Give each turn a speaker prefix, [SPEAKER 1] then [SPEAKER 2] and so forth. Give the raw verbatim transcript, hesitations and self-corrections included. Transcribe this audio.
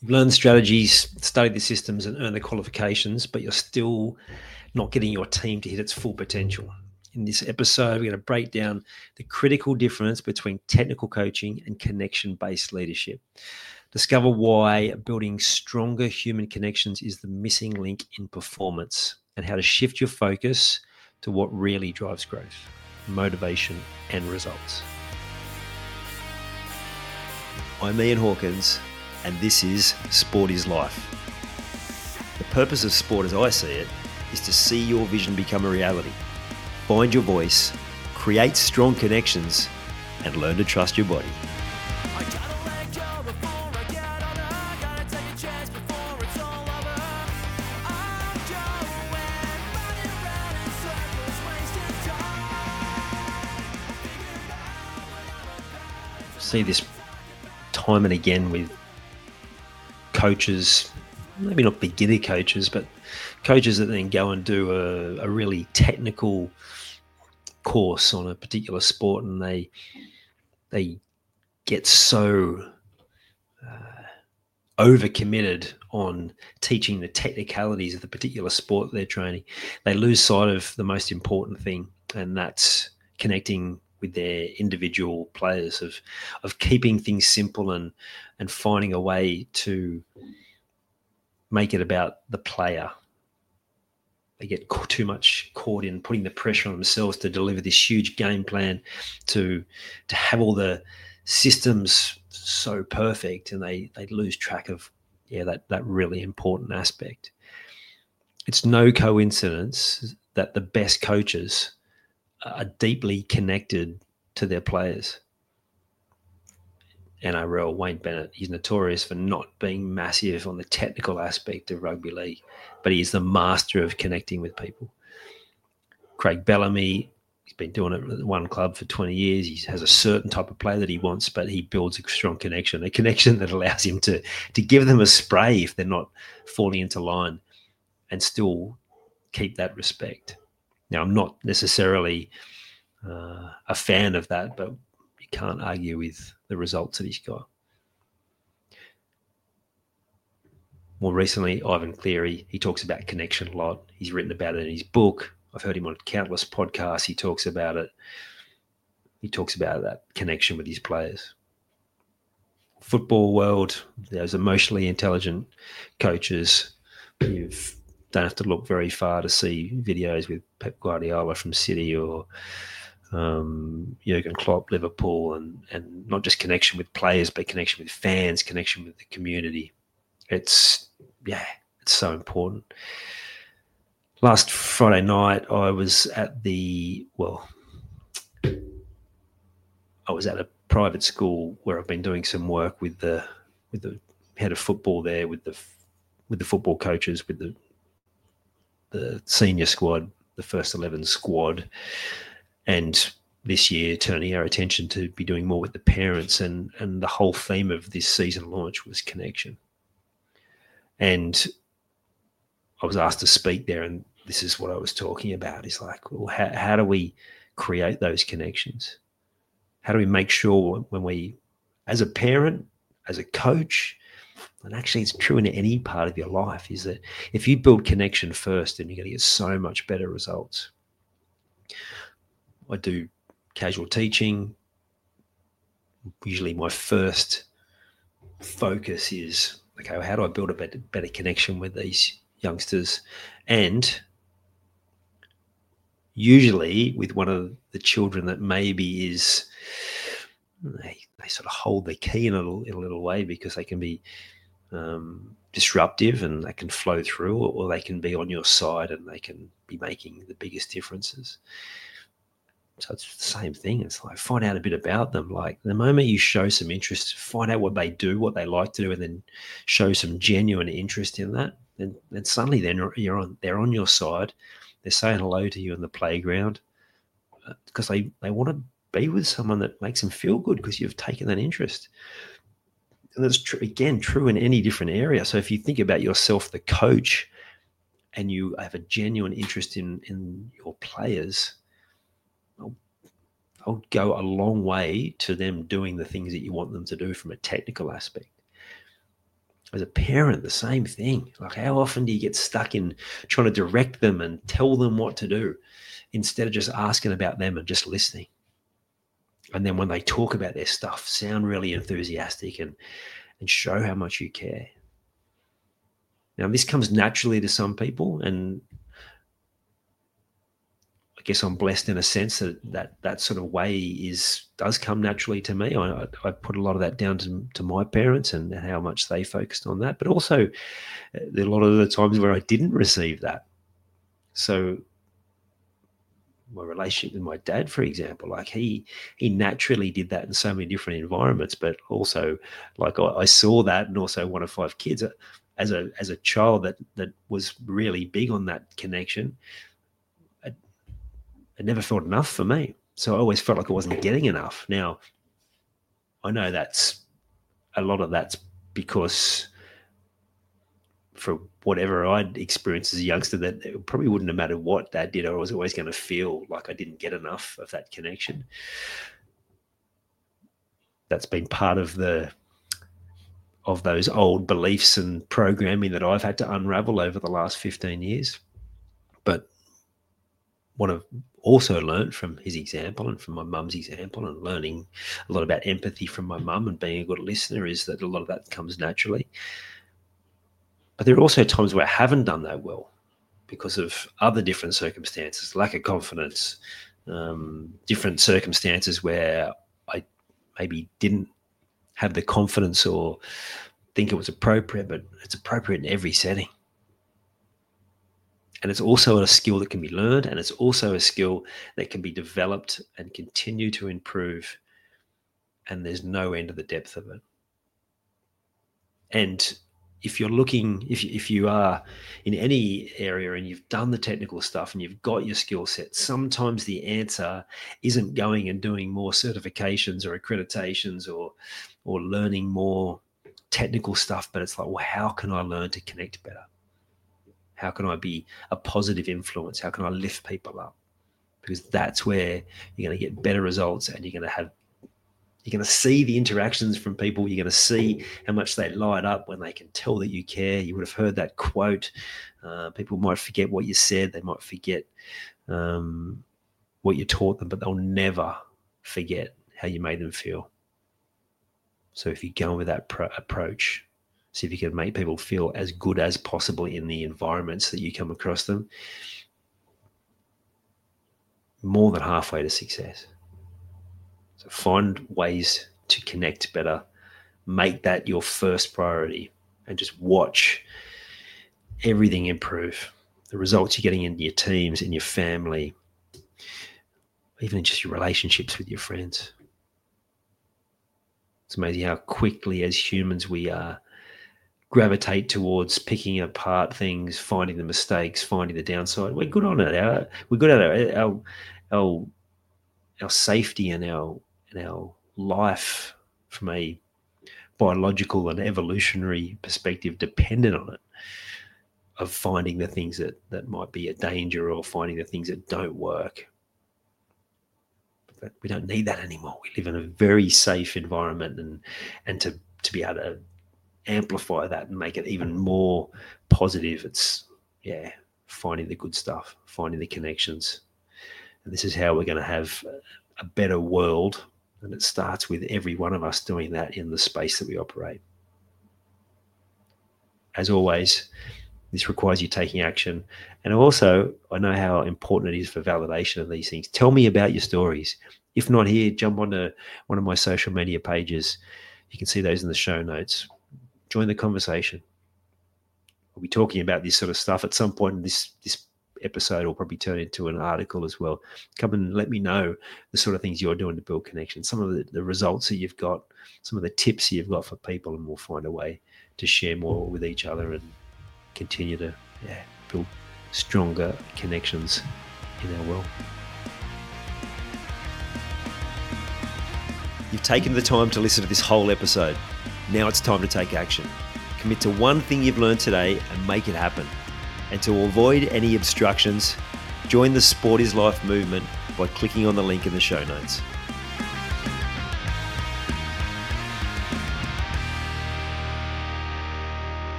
[SPEAKER 1] You've learned the strategies, studied the systems and earned the qualifications, but you're still not getting your team to hit its full potential. In this episode, we're going to break down the critical difference between technical coaching and connection-based leadership. Discover why building stronger human connections is the missing link in performance and how to shift your focus to what really drives growth, motivation, and results. I'm Ian Hawkins, and this is Sport is Life. The purpose of sport, as I see it, is to see your vision become a reality. Find your voice, create strong connections, and learn to trust your body. See this time and again with coaches, maybe not beginner coaches, but coaches that then go and do a, a really technical course on a particular sport, and they they get so uh, overcommitted on teaching the technicalities of the particular sport they're training. They lose sight of the most important thing, and that's connecting with their individual players, of of keeping things simple and and finding a way to make it about the player. They get too much caught in putting the pressure on themselves to deliver this huge game plan, to to have all the systems so perfect, and they they lose track of yeah that that really important aspect. It's no coincidence that the best coaches are deeply connected to their players. N R L, Wayne Bennett, he's notorious for not being massive on the technical aspect of rugby league, but he's the master of connecting with people. Craig Bellamy, he's been doing it at one club for twenty years. He has a certain type of player that he wants, but he builds a strong connection, a connection that allows him to, to give them a spray if they're not falling into line and still keep that respect. Now, I'm not necessarily uh, a fan of that, but you can't argue with the results that he's got. More recently, Ivan Cleary, he talks about connection a lot. He's written about it in his book. I've heard him on countless podcasts. He talks about it. He talks about that connection with his players. Football world, those emotionally intelligent coaches, you've don't have to look very far to see videos with Pep Guardiola from City or um, Jurgen Klopp, Liverpool, and, and not just connection with players, but connection with fans, connection with the community. It's, yeah, it's so important. Last Friday night, I was at the, well, I was at a private school where I've been doing some work with the with the head of football there, with the with the football coaches, with the the senior squad, the first eleven squad, and this year turning our attention to be doing more with the parents, and and the whole theme of this season launch was connection. And I was asked to speak there, and this is what I was talking about. It's like, well, how, how do we create those connections? How do we make sure when we, as a parent, as a coach, and actually it's true in any part of your life, is that if you build connection first, then you're going to get so much better results. I do casual teaching. Usually my first focus is, okay, how do I build a better, better connection with these youngsters? And usually with one of the children that maybe is, they, they sort of hold the key in a little, in a little way, because they can be um, disruptive and they can flow through, or, or they can be on your side and they can be making the biggest differences. So it's the same thing. It's like, find out a bit about them. Like, the moment you show some interest, find out what they do, what they like to do, and then show some genuine interest in that, and then suddenly then you're on, they're on your side. They're saying hello to you in the playground because they, they want to be with someone that makes them feel good because you've taken that interest. And that's, tr- again, true in any different area. So if you think about yourself, the coach, and you have a genuine interest in, in your players, I'll, I'll go a long way to them doing the things that you want them to do from a technical aspect. As a parent, the same thing. Like, how often do you get stuck in trying to direct them and tell them what to do instead of just asking about them and just listening? And then when they talk about their stuff, sound really enthusiastic and, and show how much you care. Now, this comes naturally to some people, and I guess I'm blessed in a sense that that, that sort of way is does come naturally to me. I, I put a lot of that down to, to my parents and how much they focused on that, but also there are a lot of the times where I didn't receive that. So my relationship with my dad, for example, like he he naturally did that in so many different environments, but also like I, I saw that, and also one of five kids as a as a child that that was really big on that connection. It never felt enough for me. So I always felt like I wasn't getting enough. Now, I know that's a lot of that's because for whatever I'd experienced as a youngster, that it probably wouldn't have mattered what Dad did. I was always going to feel like I didn't get enough of that connection. That's been part of the of those old beliefs and programming that I've had to unravel over the last fifteen years. But what I've also learned from his example and from my mum's example, and learning a lot about empathy from my mum and being a good listener, is that a lot of that comes naturally. But there are also times where I haven't done that well because of other different circumstances, lack of confidence, um, different circumstances where I maybe didn't have the confidence or think it was appropriate, but it's appropriate in every setting. And it's also a skill that can be learned, and it's also a skill that can be developed and continue to improve. And there's no end to the depth of it. And if you're looking, if you, if you are in any area and you've done the technical stuff and you've got your skill set, sometimes the answer isn't going and doing more certifications or accreditations or or learning more technical stuff, but it's like, well, how can I learn to connect better? How can I be a positive influence? How can I lift people up? Because that's where you're going to get better results, and you're going to have, you're going to see the interactions from people. You're going to see how much they light up when they can tell that you care. You would have heard that quote. Uh, people might forget what you said. They might forget um, what you taught them, but they'll never forget how you made them feel. So if you go with that pro- approach, see if you can make people feel as good as possible in the environments that you come across them, more than halfway to success. So find ways to connect better, make that your first priority, and just watch everything improve. The results you're getting in your teams, in your family, even in just your relationships with your friends. It's amazing how quickly as humans we are gravitate towards picking apart things, finding the mistakes, finding the downside. We're good on it. Our, we're good at it. Our, our, our safety and our, and our life from a biological and evolutionary perspective dependent on it, of finding the things that, that might be a danger or finding the things that don't work. But we don't need that anymore. We live in a very safe environment, and, and to, to be able to amplify that and make it even more positive, it's yeah finding the good stuff, finding the connections. And this is how we're going to have a better world, and it starts with every one of us doing that in the space that we operate. As always, this requires you taking action. And also, I know how important it is for validation of these things. Tell me about your stories. If not here, jump onto one of my social media pages. You can see those in the show notes. Join the conversation. We'll be talking about this sort of stuff at some point. In this this episode will probably turn into an article as well. Come and let me know the sort of things you're doing to build connection, some of the, the results that you've got, some of the tips you've got for people, and we'll find a way to share more with each other and continue to yeah, build stronger connections in our world. You've taken the time to listen to this whole episode. Now it's time to take action. Commit to one thing you've learned today and make it happen. And to avoid any obstructions, join the Sport is Life movement by clicking on the link in the show notes.